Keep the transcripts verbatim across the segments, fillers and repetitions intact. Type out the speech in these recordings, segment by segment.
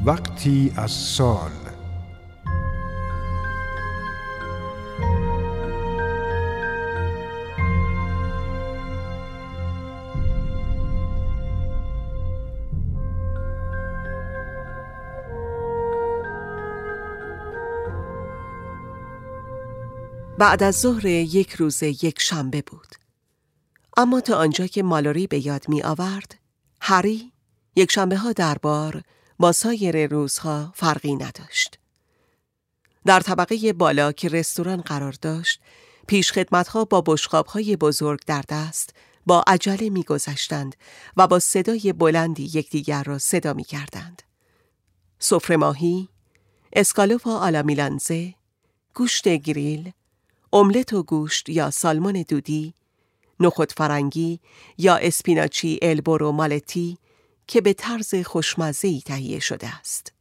وقتی از سال. بعد از ظهر یک روز یک شنبه بود. اما تا آنجا که مالوری به یاد می آورد، هری یک شنبه ها در بار با سایر روزها فرقی نداشت. در طبقه بالا که رستوران قرار داشت، پیشخدمت‌ها با بشقاب‌های بزرگ در دست با عجله می گذشتند و با صدای بلندی یکدیگر را صدا می کردند. سفره ماهی، اسکالوپا آلا میلانزه، گوشت گریل، املت و گوشت یا سالمون دودی، نخود فرنگی یا اسپیناچی البورو مالتی که به طرز خوشمزه‌ای تهیه شده است.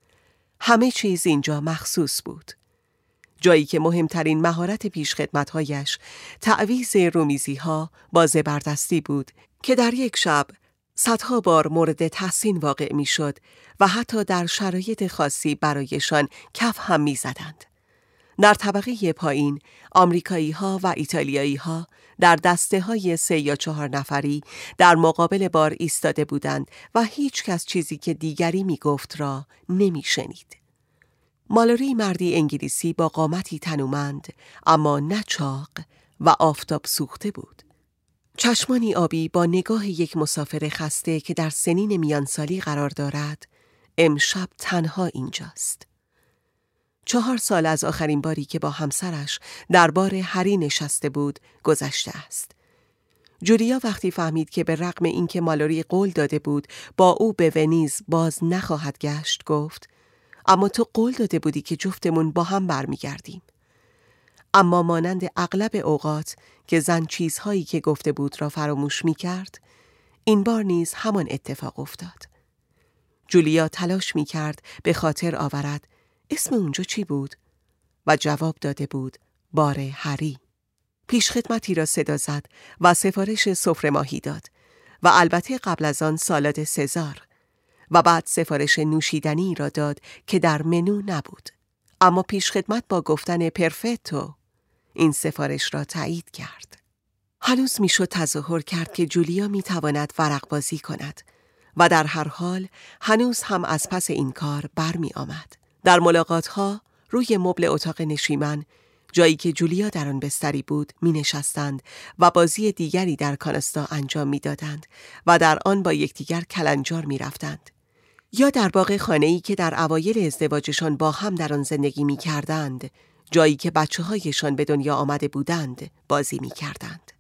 همه چیز اینجا مخصوص بود. جایی که مهمترین مهارت پیشخدمت‌هایش تعویض رومیزی‌ها با زبردستی بود که در یک شب صدها بار مورد تحسین واقع می‌شد و حتی در شرایط خاصی برایشان کف هم می‌زدند. در طبقه پایین آمریکایی‌ها و ایتالیایی‌ها در دسته‌های سه یا چهار نفری در مقابل بار ایستاده بودند و هیچ کس چیزی که دیگری می‌گفت را نمی‌شنید. مالوری مردی انگلیسی با قامتی تنومند اما نه چاق و آفتاب سوخته بود. چشمانی آبی با نگاه یک مسافر خسته که در سنین میانسالی قرار دارد، امشب تنها اینجاست. چهار سال از آخرین باری که با همسرش در بار هری نشسته بود گذشته است. جولیا وقتی فهمید که به رغم اینکه مالوری قول داده بود با او به ونیز باز نخواهد گشت، گفت: اما تو قول داده بودی که جفتمون با هم برمیگردیم. اما مانند اغلب اوقات که زن چیزهایی که گفته بود را فراموش می کرد، این بار نیز همان اتفاق افتاد. جولیا تلاش می کرد به خاطر آورد اسم اونجا چی بود؟ و جواب داده بود بار هری. پیشخدمتی را صدا زد و سفارش سفره ماهی داد و البته قبل از آن سالاد سزار و بعد سفارش نوشیدنی را داد که در منو نبود. اما پیشخدمت با گفتن پرفتو این سفارش را تایید کرد. هنوز میشد تظاهر کرد که جولیا میتواند ورق بازی کند و در هر حال هنوز هم از پس این کار برمی آمد. در ملاقات‌ها روی مبل اتاق نشیمن، جایی که جولیا در آن بستری بود، می نشستند و بازی دیگری در کانستا انجام می دادند و در آن با یکدیگر کلنجار می رفتند. یا در باغ خانه‌ای که در اوایل ازدواجشان با هم در آن زندگی می کردند، جایی که بچه هایشان به دنیا آمده بودند، بازی می کردند.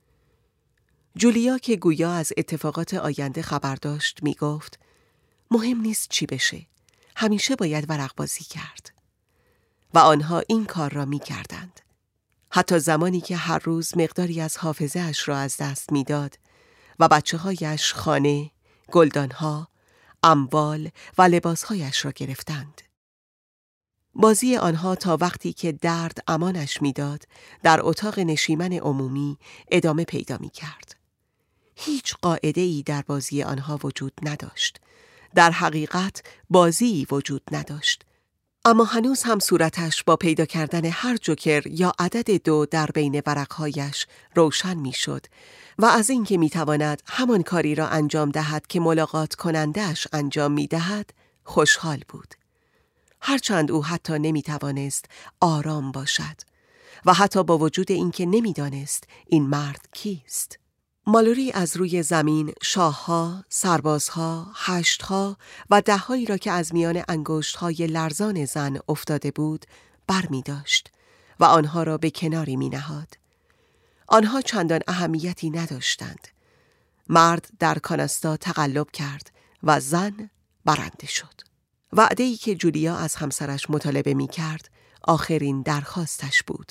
جولیا که گویا از اتفاقات آینده خبر داشت می گفت: مهم نیست چی بشه، همیشه باید ورق بازی کرد. و آنها این کار را می کردند. حتی زمانی که هر روز مقداری از حافظه اش را از دست می داد و بچه هایش خانه، گلدانها، اموال و لباسهایش را گرفتند. بازی آنها تا وقتی که درد امانش می داد در اتاق نشیمن عمومی ادامه پیدا می کرد. هیچ قاعده‌ای در بازی آنها وجود نداشت. در حقیقت بازی وجود نداشت. اما هنوز هم صورتش با پیدا کردن هر جوکر یا عدد دو در بین ورقهایش روشن می شد و از اینکه می تواند همان کاری را انجام دهد که ملاقات کننده‌اش انجام می دهد خوشحال بود. هرچند او حتی نمی توانست آرام باشد و حتی با وجود اینکه نمی دانست این مرد کیست. مالوری از روی زمین شاهها، سربازها، هشتها و دههایی را که از میان انگشتهای لرزان زن افتاده بود بر می داشت و آنها را به کناری می نهاد. آنها چندان اهمیتی نداشتند. مرد در کانستا تقلب کرد و زن برنده شد. وعده‌ای که جولیا از همسرش مطالبه می کرد آخرین درخواستش بود.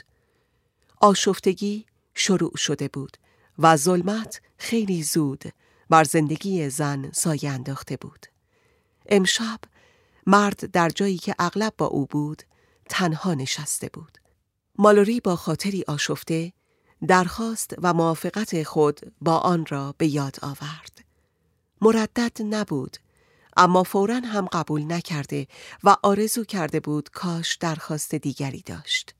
آشفتگی شروع شده بود و ظلمت خیلی زود بر زندگی زن سایه انداخته بود. امشب مرد در جایی که اغلب با او بود تنها نشسته بود. مالوری با خاطری آشفته درخواست و موافقت خود با آن را به یاد آورد. مردد نبود، اما فوراً هم قبول نکرده و آرزو کرده بود کاش درخواست دیگری داشت.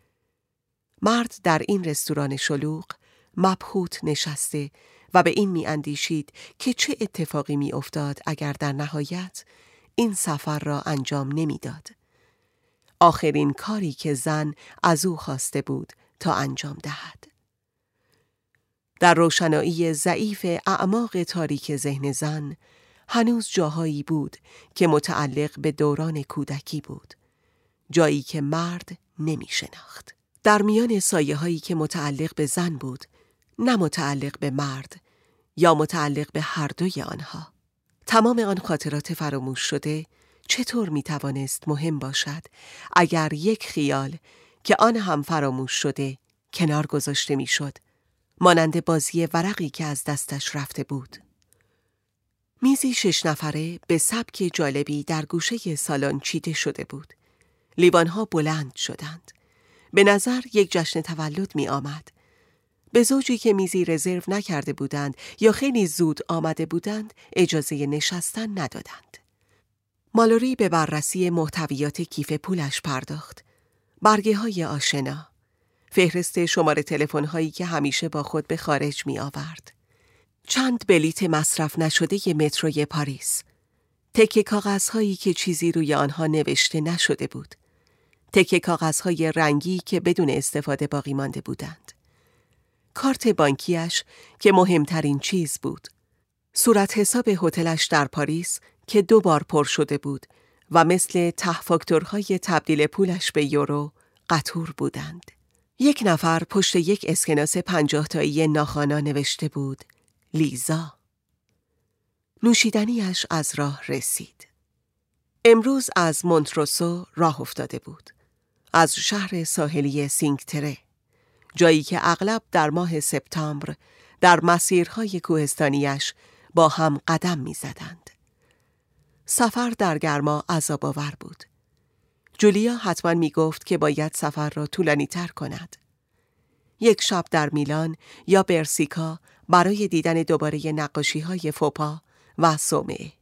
مرد در این رستوران شلوغ مبهوت نشسته و به این می اندیشید که چه اتفاقی می افتاد اگر در نهایت این سفر را انجام نمی داد. آخرین کاری که زن از او خواسته بود تا انجام دهد. در روشنایی ضعیف اعماق تاریک ذهن زن هنوز جاهایی بود که متعلق به دوران کودکی بود، جایی که مرد نمی شناخت. در میان سایه هایی که متعلق به زن بود، نه متعلق به مرد یا متعلق به هر دوی آنها. تمام آن خاطرات فراموش شده چطور می توانست مهم باشد اگر یک خیال که آن هم فراموش شده کنار گذاشته می شد، مانند بازی ورقی که از دستش رفته بود. میزی شش نفره به سبک جالبی در گوشه سالن چیده شده بود. لیوانها بلند شدند. به نظر یک جشن تولد می آمد. به زوجی که میزی رزرو نکرده بودند یا خیلی زود آمده بودند اجازه نشستن ندادند. مالوری به بررسی محتویات کیف پولش پرداخت. برگه های آشنا، فهرست شماره تلفن هایی که همیشه با خود به خارج می آورد، چند بلیت مصرف نشده متروی پاریس، تکه کاغذ هایی که چیزی روی آنها نوشته نشده بود، تکه کاغذ های رنگی که بدون استفاده باقی مانده بودند، کارت بانکیش که مهمترین چیز بود، صورت حساب هتلش در پاریس که دو بار پر شده بود و مثل ته فاکتورهای تبدیل پولش به یورو قطور بودند. یک نفر پشت یک اسکناس پنجاه تایی ناخوانا نوشته بود لیزا. نوشیدنیش از راه رسید. امروز از مونتروسو راه افتاده بود، از شهر ساحلی سینکتره، جایی که اغلب در ماه سپتامبر در مسیرهای کوهستانیش با هم قدم می زدند. سفر در گرما عذاب‌آور بود. جولیا حتما می گفت که باید سفر را طولانی تر کند. یک شب در میلان یا برسیکا برای دیدن دوباره نقاشی های فوپا و صومعه.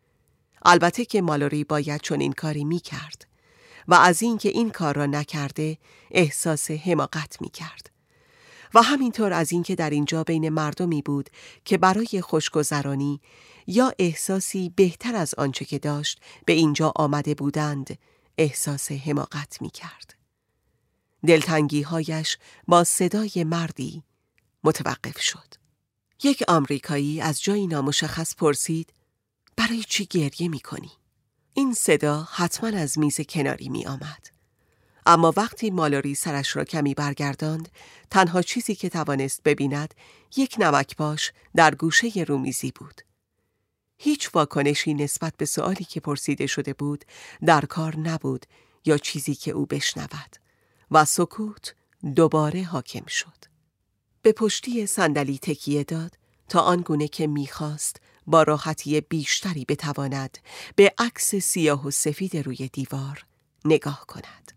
البته که مالوری باید چنین کاری می کرد و از این که این کار را نکرده احساس حماقت می کرد و همینطور از این که در اینجا بین مردمی بود که برای خوشگذرانی یا احساسی بهتر از آنچه که داشت به اینجا آمده بودند احساس حماقت می کرد. دلتنگی هایش با صدای مردی متوقف شد. یک آمریکایی از جایی نامشخص پرسید برای چی گریه می کنی؟ این صدا حتما از میز کناری می آمد. اما وقتی مالوری سرش را کمی برگرداند، تنها چیزی که توانست ببیند یک نمکپاش در گوشه رومیزی بود. هیچ واکنشی نسبت به سؤالی که پرسیده شده بود در کار نبود یا چیزی که او بشنود و سکوت دوباره حاکم شد. به پشتی صندلی تکیه داد تا آنگونه که می‌خواست با راحتی بیشتری بتواند به عکس سیاه و سفید روی دیوار نگاه کند.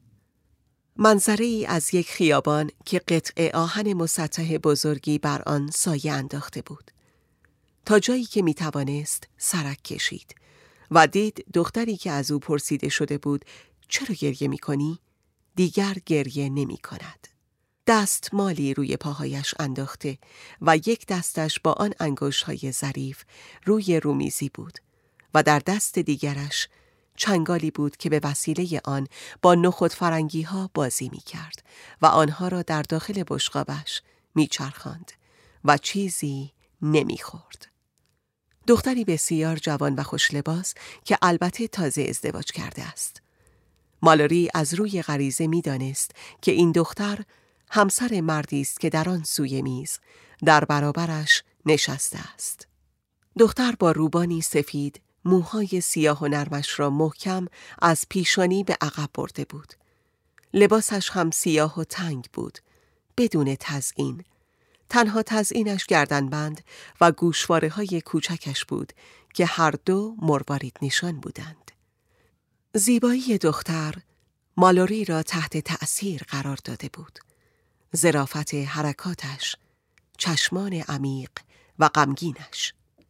منظره ای از یک خیابان که قطعه آهن مسطح بزرگی بر آن سایه انداخته بود. تا جایی که می توانست سرک کشید و دید دختری که از او پرسیده شده بود چرا گریه می کنی؟ دیگر گریه نمی کند. دست مالی روی پاهایش انداخته و یک دستش با آن انگشت‌های ظریف روی رومیزی بود و در دست دیگرش چنگالی بود که به وسیله آن با نخود فرنگی ها بازی می کرد و آنها را در داخل بشقابش می چرخاند و چیزی نمی خورد. دختری بسیار جوان و خوش لباس که البته تازه ازدواج کرده است. مالوری از روی غریزه می دانست که این دختر همسر مردی است که در آن سوی میز در برابرش نشسته است. دختر با روبانی سفید موهای سیاه و نرمش را محکم از پیشانی به عقب برده بود. لباسش هم سیاه و تنگ بود، بدون تزیین. تنها تزیینش گردنبند و گوشواره های کوچکش بود که هر دو مروارید نشان بودند. زیبایی دختر مالوری را تحت تأثیر قرار داده بود. ظرافت حرکاتش، چشمان عمیق و غمگینش.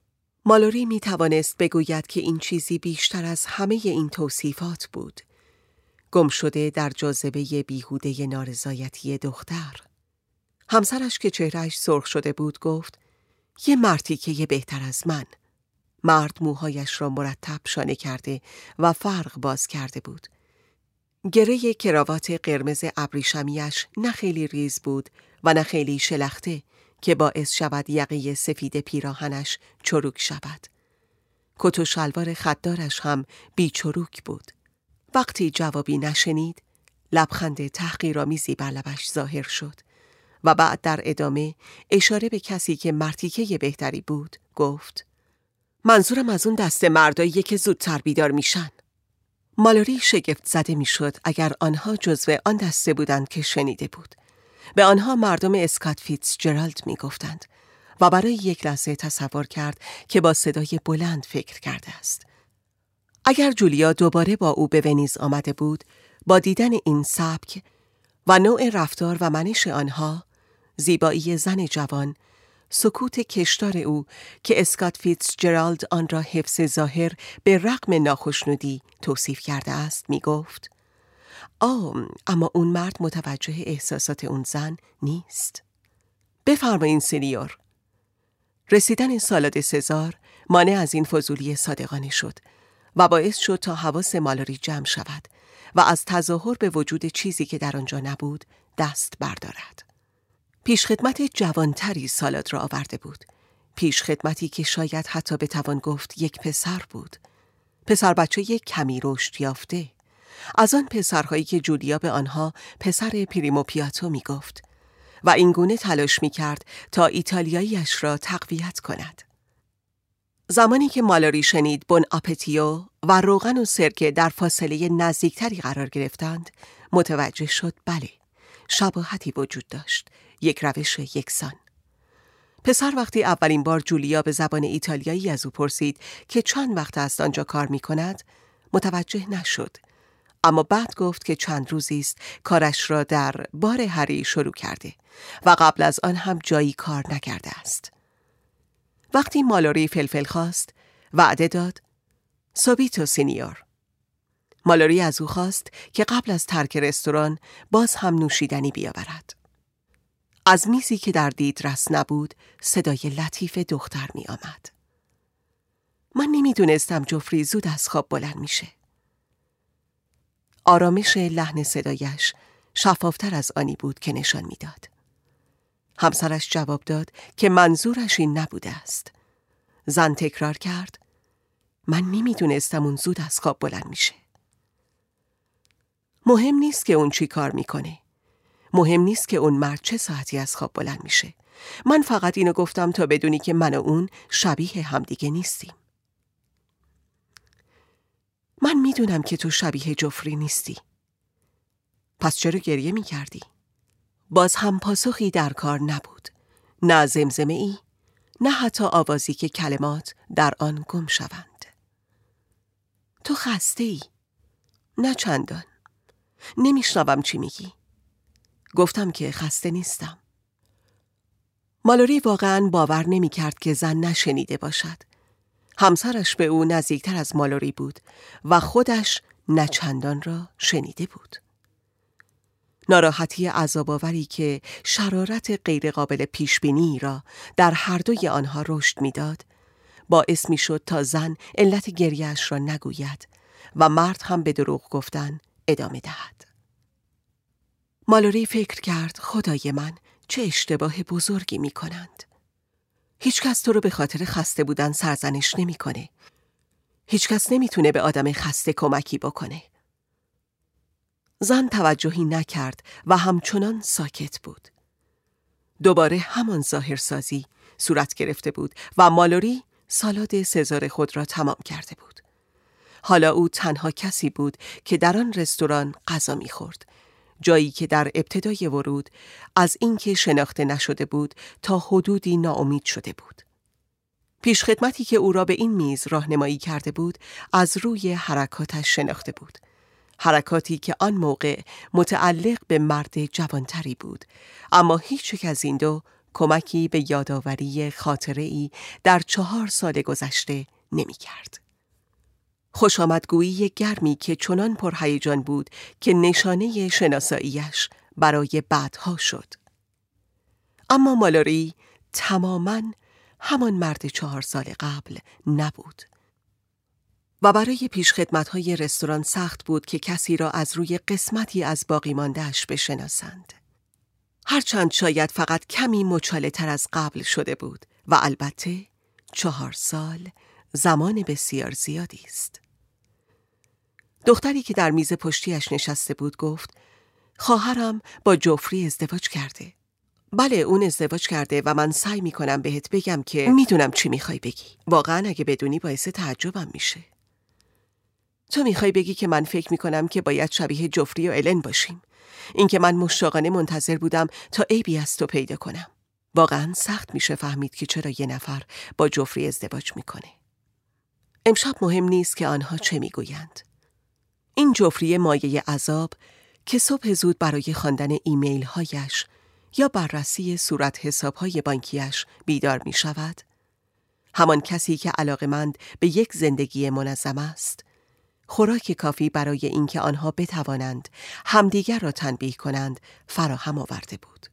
مالوری می توانست بگوید که این چیزی بیشتر از همه این توصیفات بود. گم شده در جاذبه بیهوده نارضایتی دختر. همسرش که چهرهش سرخ شده بود گفت: یه مرتیکه بهتر از من. مرد موهایش را مرتب شانه کرده و فرق باز کرده بود. گره کراوات قرمز ابریشمیش نه خیلی ریز بود و نه خیلی شلخته که باعث شود یقه سفید پیراهنش چروک شود. کت و شلوار خددارش هم بی چروک بود. وقتی جوابی نشنید، لبخند تحقیرآمیزی بر لبش ظاهر شد و بعد در ادامه اشاره به کسی که مرتیکه بهتری بود گفت: منظورم از اون دسته مرداییه که زودتر بیدار میشن. مالوری شگفت زده میشد اگر آنها جزو آن دسته بودند که شنیده بود. به آنها مردم اسکات فیتزجرالد میگفتند و برای یک لحظه تصور کرد که با صدای بلند فکر کرده است. اگر جولیا دوباره با او به ونیز آمده بود، با دیدن این سبک و نوع رفتار و منش آنها، زیبایی زن جوان، سکوت کشدار او که اسکات فیتزجرالد آن را حفظ ظاهر به رغم ناخشنودی توصیف کرده است، می گفت: آه، اما اون مرد متوجه احساسات اون زن نیست. بفرمایین سینیور. رسیدن سالاد سزار مانع از این فضولی صادقانه شد و باعث شد تا حواس مالوری جمع شود و از تظاهر به وجود چیزی که در آنجا نبود دست بردارد. پیشخدمت جوانتری سالاد را آورده بود. پیشخدمتی که شاید حتی بتوان گفت یک پسر بود. پسر بچه یک کمی رشد یافته. از آن پسرهایی که جولیا به آنها پسر پریمو پیاتو می گفت و اینگونه تلاش می کرد تا ایتالیاییش را تقویت کند. زمانی که مالوری شنید بون آپتیو و روغن و سرکه در فاصله نزدیکتری قرار گرفتند، متوجه شد بله، شباهتی وجود داشت، یک روش یکسان. پسر وقتی اولین بار جولیا به زبان ایتالیایی از او پرسید که چند وقت است آنجا کار می کند، متوجه نشد. اما بعد گفت که چند روزی است کارش را در بار هری شروع کرده و قبل از آن هم جایی کار نکرده است. وقتی مالوری فلفل خواست، وعده داد: سوبیتو سینیور. مالوری از او خواست که قبل از ترک رستوران باز هم نوشیدنی بیاورد. از میزی که در دیدرس نبود صدای لطیف دختر می آمد. من نمی دونستم جفری زود از خواب بلند میشه. آرامش لحن صدایش شفافتر از آنی بود که نشان میداد. همسرش جواب داد که منظورش این نبوده است. زن تکرار کرد: من نمیدونستم اون زود از خواب بلند میشه. مهم نیست که اون چی کار میکنه. مهم نیست که اون مرد چه ساعتی از خواب بلند میشه. من فقط اینو گفتم تا بدونی که من و اون شبیه همدیگه نیستیم. من میدونم که تو شبیه جفری نیستی. پس چرا گریه میکردی؟ باز هم پاسخی در کار نبود. نه زمزمه ای، نه حتی آوازی که کلمات در آن گم شوند. تو خسته ای؟ نه چندان. نمیشنوم چی میگی. گفتم که خسته نیستم. مالوری واقعاً باور نمیکرد که زن نشنیده باشد. همسرش به او نزدیکتر از مالوری بود و خودش نه چندان را شنیده بود. ناراحتی عذاب‌آوری که شرارت غیرقابل پیشبینی را در هر دوی آنها رشد می‌داد، باعث می‌شد تا زن علت گریه‌اش را نگوید و مرد هم به دروغ گفتن ادامه دهد. مالوری فکر کرد خدای من چه اشتباه بزرگی می‌کنند. هیچ کس تو رو به خاطر خسته بودن سرزنش نمی‌کنه. هیچ کس نمی‌تونه به آدم خسته کمکی بکنه. زن توجهی نکرد و همچنان ساکت بود. دوباره همان ظاهرسازی صورت گرفته بود و مالوری سالاد سزار خود را تمام کرده بود. حالا او تنها کسی بود که در آن رستوران غذا می‌خورد، جایی که در ابتدای ورود از اینکه شناخته نشده بود تا حدودی ناامید شده بود. پیشخدمتی که او را به این میز راهنمایی کرده بود از روی حرکاتش شناخته بود. حرکاتی که آن موقع متعلق به مرد جوانتری بود، اما هیچ یک از این دو کمکی به یادآوری خاطره‌ای در چهار سال گذشته نمی کرد. خوشامدگویی گرمی که چنان پرهیجان بود که نشانه شناساییش برای بعدها شد. اما مالوری تماماً همان مرد چهار سال قبل نبود و برای پیشخدمت‌های رستوران سخت بود که کسی را از روی قسمتی از باقی مانده‌اش بشناسند. هرچند شاید فقط کمی مچاله‌تر از قبل شده بود و البته چهار سال زمان بسیار زیادی است. دختری که در میز پشتیش نشسته بود گفت: خواهرم با جوفری ازدواج کرده. بله، اون ازدواج کرده و من سعی میکنم بهت بگم که میدونم چی میخوای بگی. واقعا اگه بدونی باعث تعجبم میشه. تو میخوای بگی که من فکر میکنم که باید شبیه جوفری و الن باشیم. اینکه من مشتاقانه منتظر بودم تا عیبی از تو پیدا کنم. واقعا سخت میشه فهمید که چرا یه نفر با جوفری ازدواج میکنه. امشب مهم نیست که آنها چه میگویند. این جوفری مایه عذاب که صبح زود برای خواندن ایمیل هایش یا بررسی صورت حساب‌های بانکیش بیدار می شود، همان کسی که علاقمند به یک زندگی منظم است، خوراک کافی برای اینکه آنها بتوانند همدیگر را تنبیه کنند فراهم آورده بود.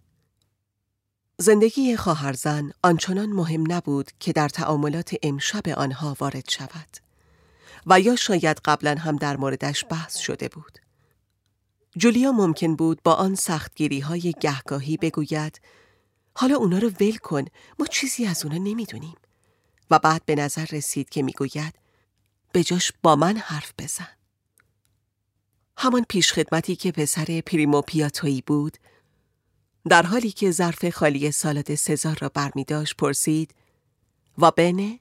زندگی خواهرزن آنچنان مهم نبود که در تعاملات امشب آنها وارد شود و یا شاید قبلا هم در موردش بحث شده بود. جولیا ممکن بود با آن سختگیری های گهگاهی بگوید: حالا اونا رو ول کن، ما چیزی از اونا نمیدونیم، و بعد به نظر رسید که میگوید: به جاش با من حرف بزن. همان پیشخدمتی که پسر پریمو پیاتویی بود، در حالی که ظرف خالی سالاد سزار را برمی داشت پرسید: و بنه؟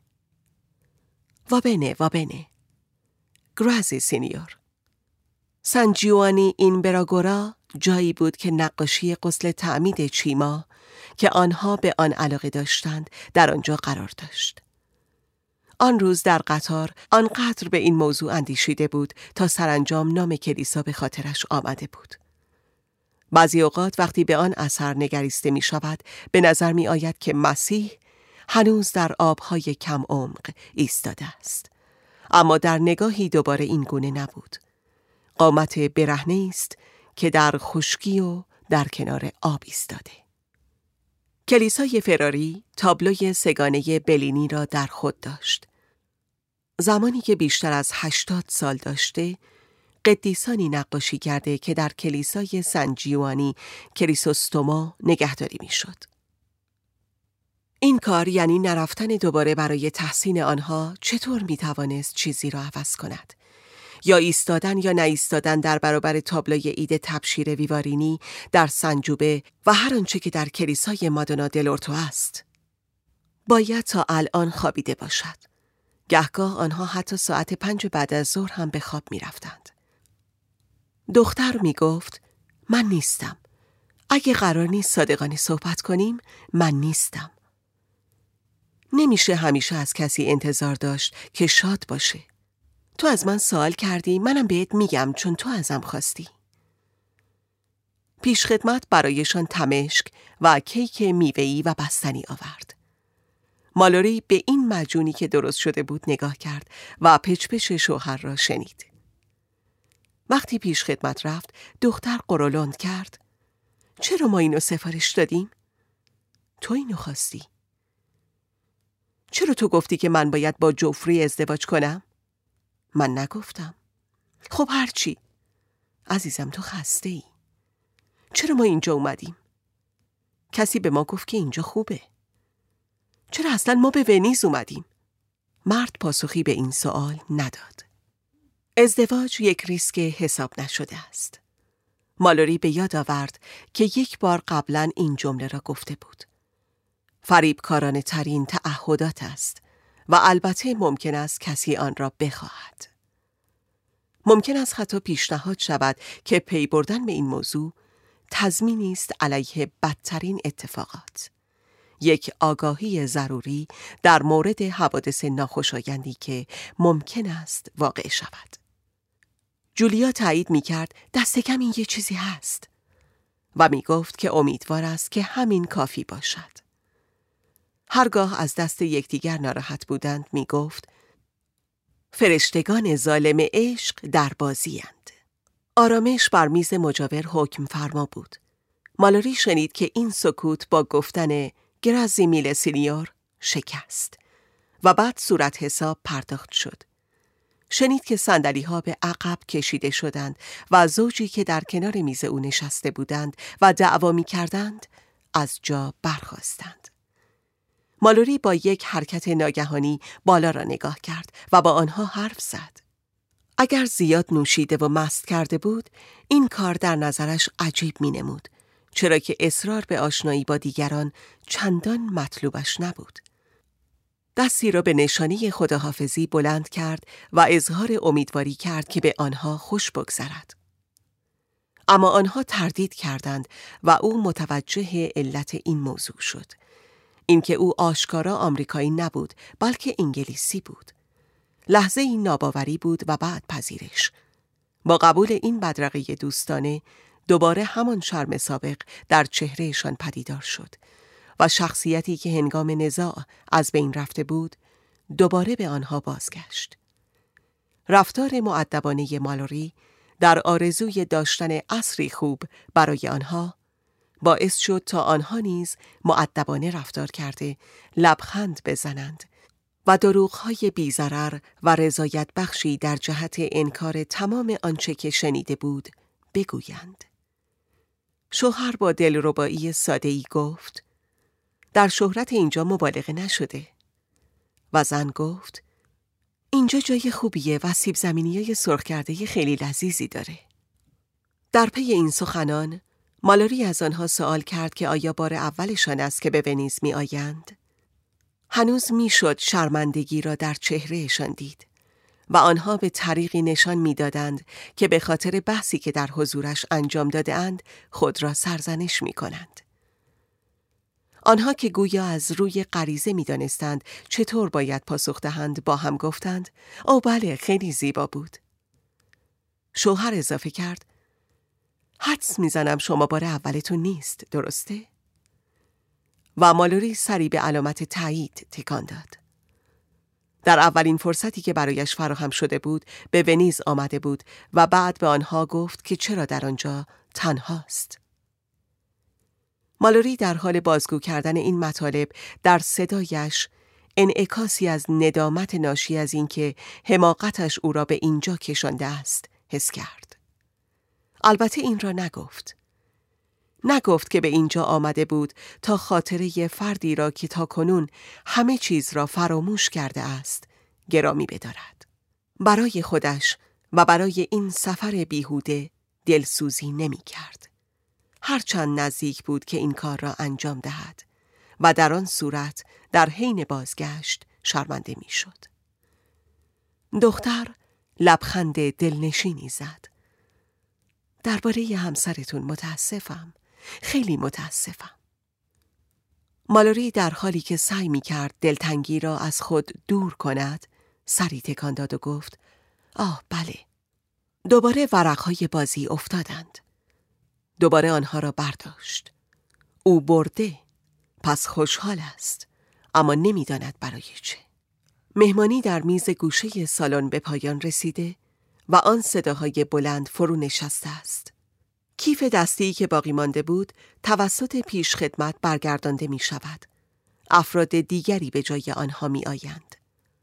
و بنه و بنه گرازی سینیور. سان جوانی این براگورا جایی بود که نقاشی غسل تعمید چیما که آنها به آن علاقه داشتند در آنجا قرار داشت. آن روز در قطار آنقدر به این موضوع اندیشیده بود تا سرانجام نام کلیسا به خاطرش آمده بود. بعضی اوقات وقتی به آن اثر نگریسته می شود به نظر می آید که مسیح هنوز در آبهای کم عمق ایستاده است، اما در نگاهی دوباره این گونه نبود. قامت برهنه است که در خشکی و در کنار آب ایستاده. کلیسای فراری تابلوی سگانه بلینی را در خود داشت. زمانی که بیشتر از هشتاد سال داشته، قدیسانی نقاشی کرده که در کلیسای سن جیوانی کریسوستوما نگهداری می شد. این کار یعنی نرفتن دوباره برای تحسین آنها چطور می توانست چیزی را عوض کند؟ یا ایستادن یا نایستادن در برابر تابلوی عید تبشیر ویوارینی در سنجوبه و هر آنچه که در کلیسای مادونا دلورتو است. باید تا الان خوابیده باشد. گهگاه آنها حتی ساعت پنج بعد از ظهر هم به خواب می رفتند. دختر می گفت: من نیستم. اگه قرار نیست صادقانه صحبت کنیم، من نیستم. نمیشه همیشه از کسی انتظار داشت که شاد باشه. تو از من سوال کردی، منم بهت میگم چون تو ازم خواستی. پیشخدمت برایشان تمشک و کیک میوه‌ای و بستنی آورد. مالوری به این معجونی که درست شده بود نگاه کرد و پچ‌پچ شوهر را شنید. وقتی پیشخدمت رفت، دختر قرولند کرد: چرا ما اینو سفارش دادیم؟ تو اینو خواستی. چرا تو گفتی که من باید با جوفری ازدواج کنم؟ من نگفتم. خب هرچی. عزیزم تو خسته ای. چرا ما اینجا اومدیم؟ کسی به ما گفت که اینجا خوبه. چرا اصلا ما به ونیز اومدیم؟ مرد پاسخی به این سوال نداد. ازدواج یک ریسک حساب نشده است. مالوری به یاد آورد که یک بار قبلا این جمله را گفته بود. فریبکارانه ترین تعهدات است و البته ممکن است کسی آن را بخواهد. ممکن است حتی پیشنهاد شود که پی بردن به این موضوع تضمینی است علیه بدترین اتفاقات. یک آگاهی ضروری در مورد حوادث ناخوشایندی که ممکن است واقع شود. جولیا تایید می کرد دست کم این یه چیزی هست و می گفت که امیدوار است که همین کافی باشد. هرگاه از دست یکدیگر ناراحت بودند می گفت فرشتگان ظالم عشق در بازی‌اند. آرامش بر میز مجاور حکم فرما بود. مالوری شنید که این سکوت با گفتن گرازی میل سینیور شکست و بعد صورت حساب پرداخت شد. شنید که صندلی‌ها به عقب کشیده شدند و زوجی که در کنار میز او نشسته بودند و دعوا می‌کردند از جا برخاستند. مالوری با یک حرکت ناگهانی بالا را نگاه کرد و با آنها حرف زد. اگر زیاد نوشیده و مست کرده بود، این کار در نظرش عجیب می‌نمود، چرا که اصرار به آشنایی با دیگران چندان مطلوبش نبود. دستی را به نشانه خداحافظی بلند کرد و اظهار امیدواری کرد که به آنها خوش بگذرد. اما آنها تردید کردند و او متوجه علت این موضوع شد. اینکه او آشکارا آمریکایی نبود، بلکه انگلیسی بود. لحظه این ناباوری بود و بعد پذیرش. با قبول این بدرقه دوستانه، دوباره همان شرم سابق در چهرهشان پدیدار شد و شخصیتی که هنگام نزاع از بین رفته بود، دوباره به آنها بازگشت. رفتار مؤدبانه مالوری در آرزوی داشتن عصری خوب برای آنها باعث شد تا آنها نیز مؤدبانه رفتار کرده لبخند بزنند و دروغ‌های بی‌ضرر و رضایت بخشی در جهت انکار تمام آنچه که شنیده بود بگویند. شوهر با دلربایی ساده‌ای گفت در شهرت اینجا مبالغه نشده. و زن گفت اینجا جای خوبیه و سیب زمینیای سرخ کرده خیلی لذیذی داره. در پی این سخنان مالوری از آنها سوال کرد که آیا بار اولشان است که به ونیز می آیند؟ هنوز می شد شرمندگی را در چهرهشان دید و آنها به طریقی نشان می دادند که به خاطر بحثی که در حضورش انجام داده اند خود را سرزنش می کنند. آنها که گویا از روی غریزه می دانستند چطور باید پاسخ دهند با هم گفتند او بله خیلی زیبا بود. شوهر اضافه کرد حدس میزنم شما بار اولتون نیست، درسته؟ و مالوری سری به علامت تایید تکان داد. در اولین فرصتی که برایش فراهم شده بود به ونیز آمده بود و بعد به آنها گفت که چرا در آنجا تنهاست. مالوری در حال بازگو کردن این مطالب در صدایش انعکاسی از ندامت ناشی از اینکه حماقتش او را به اینجا کشانده است حس کرد. البته این را نگفت. نگفت که به اینجا آمده بود تا خاطره فردی را که تاکنون همه چیز را فراموش کرده است گرامی بدارد. برای خودش و برای این سفر بیهوده دلسوزی نمی کرد. هرچند نزدیک بود که این کار را انجام دهد و در آن صورت در حین بازگشت شرمنده می شد. دختر لبخند دلنشینی زد. درباره همسرتون متاسفم. خیلی متاسفم. مالوری در حالی که سعی می کرد دلتنگی را از خود دور کند سری تکان داد و گفت آه بله. دوباره ورقهای بازی افتادند. دوباره آنها را برداشت. او برده، پس خوشحال است، اما نمی‌داند برای چه. مهمانی در میز گوشه سالن به پایان رسیده و آن صداهای بلند فرو نشسته است. کیف دستی که باقی مانده بود توسط پیش خدمت برگردانده می شود. افراد دیگری به جای آنها می آیند.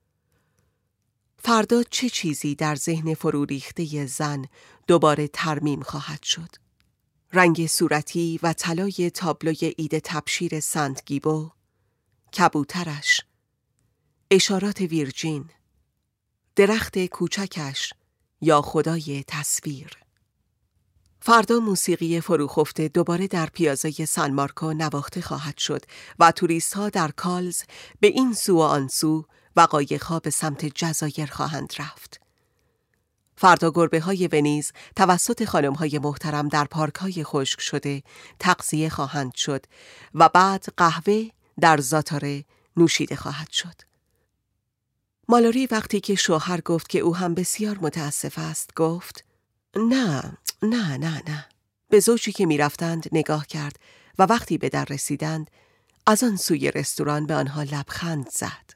فردا چه چیزی در ذهن فرو ریخته زن دوباره ترمیم خواهد شد؟ رنگ صورتی و طلای تابلوی عید تبشیر سنت گیبو، کبوترش، اشارات ویرجین، درخت کوچکش یا خدای تصویر. فردا موسیقی فروخفته دوباره در پیازه سن مارکو نواخته خواهد شد و توریست ها در کالز به این سو و آن سو و قایق‌ها به سمت جزایر خواهند رفت. فردا گربه های ونیز توسط خانم های محترم در پارک های خشک شده تغذیه خواهند شد و بعد قهوه در زاتاره نوشیده خواهد شد. مالوری وقتی که شوهر گفت که او هم بسیار متاسف است گفت نه نه نه نه. به زوجی که می رفتند نگاه کرد و وقتی به در رسیدند از آن سوی رستوران به آنها لبخند زد.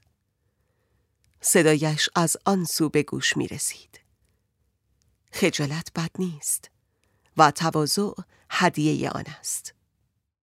صدایش از آن سو به گوش می رسید. خجالت بد نیست و تواضع هدیه آن است.